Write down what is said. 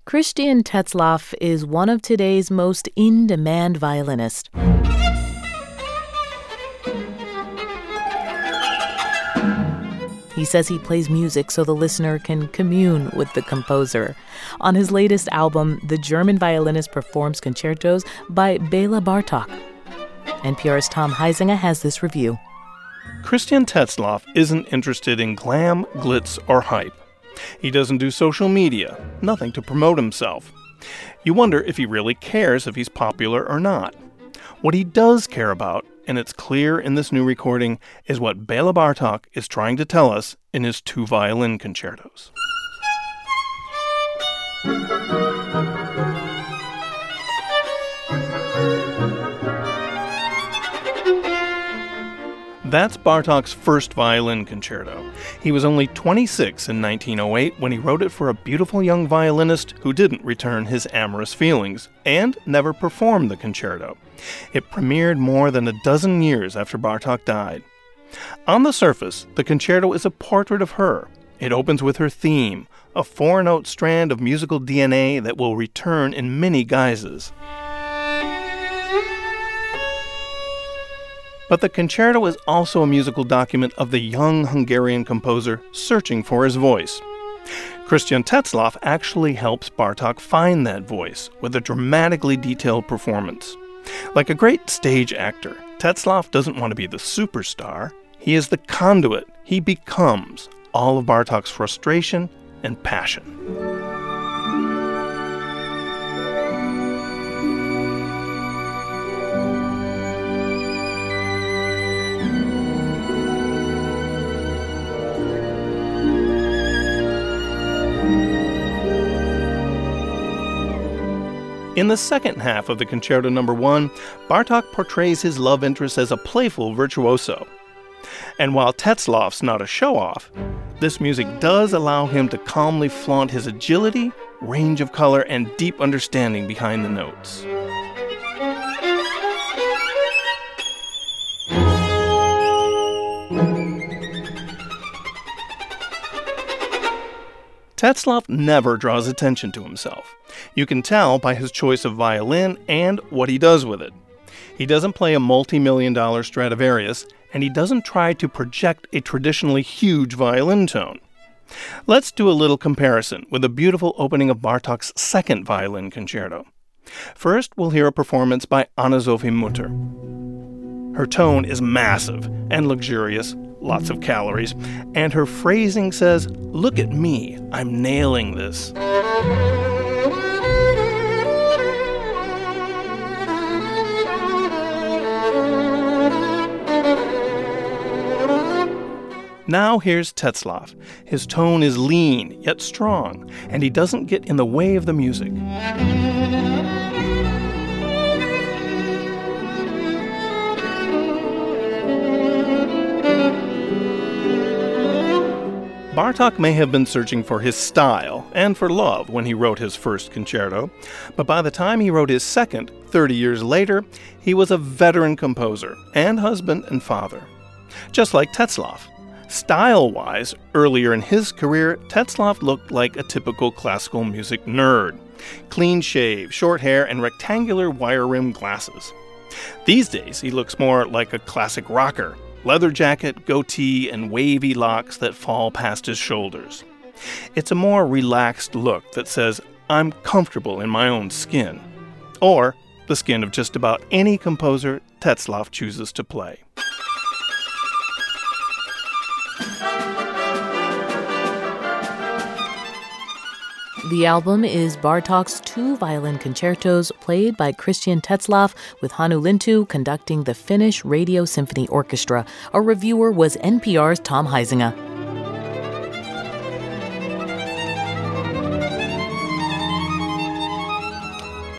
Christian Tetzlaff is one of today's most in-demand violinists. He says he plays music so the listener can commune with the composer. On his latest album, the German violinist performs concertos by Bela Bartok. NPR's Tom Huizinga has this review. Christian Tetzlaff isn't interested in glam, glitz, or hype. He doesn't do social media, nothing to promote himself. You wonder if he really cares if he's popular or not. What he does care about, and it's clear in this new recording, is what Bela Bartok is trying to tell us in his 2 violin concertos. That's Bartok's first violin concerto. He was only 26 in 1908 when he wrote it for a beautiful young violinist who didn't return his amorous feelings and never performed the concerto. It premiered more than a dozen years after Bartok died. On the surface, the concerto is a portrait of her. It opens with her theme, a 4-note strand of musical DNA that will return in many guises. But the concerto is also a musical document of the young Hungarian composer searching for his voice. Christian Tetzlaff actually helps Bartok find that voice with a dramatically detailed performance. Like a great stage actor, Tetzlaff doesn't want to be the superstar. He is the conduit. He becomes all of Bartok's frustration and passion. In the second half of the Concerto No. 1, Bartok portrays his love interest as a playful virtuoso. And while Tetzlaff's not a show-off, this music does allow him to calmly flaunt his agility, range of color, and deep understanding behind the notes. Tetzlaff never draws attention to himself. You can tell by his choice of violin and what he does with it. He doesn't play a multi-million-dollar Stradivarius, and he doesn't try to project a traditionally huge violin tone. Let's do a little comparison with a beautiful opening of Bartok's second violin concerto. First, we'll hear a performance by Anna-Sophie Mutter. Her tone is massive and luxurious, lots of calories, and her phrasing says, "Look at me, I'm nailing this." Now here's Tetzlaff. His tone is lean, yet strong, and he doesn't get in the way of the music. Bartok may have been searching for his style and for love when he wrote his first concerto, but by the time he wrote his second, 30 years later, he was a veteran composer and husband and father. Just like Tetzlaff. Style-wise, earlier in his career, Tetzlaff looked like a typical classical music nerd. Clean shave, short hair, and rectangular wire-rimmed glasses. These days, he looks more like a classic rocker. Leather jacket, goatee, and wavy locks that fall past his shoulders. It's a more relaxed look that says, "I'm comfortable in my own skin." Or the skin of just about any composer Tetzlaff chooses to play. The album is Bartok's 2 violin concertos played by Christian Tetzlaff, with Hannu Lintu conducting the Finnish Radio Symphony Orchestra. Our reviewer was NPR's Tom Huizinga.